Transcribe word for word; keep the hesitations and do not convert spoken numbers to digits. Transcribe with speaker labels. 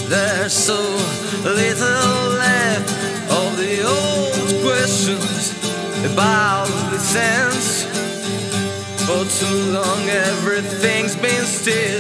Speaker 1: There's so little left of the old questions about the sense. For too long everything's been still.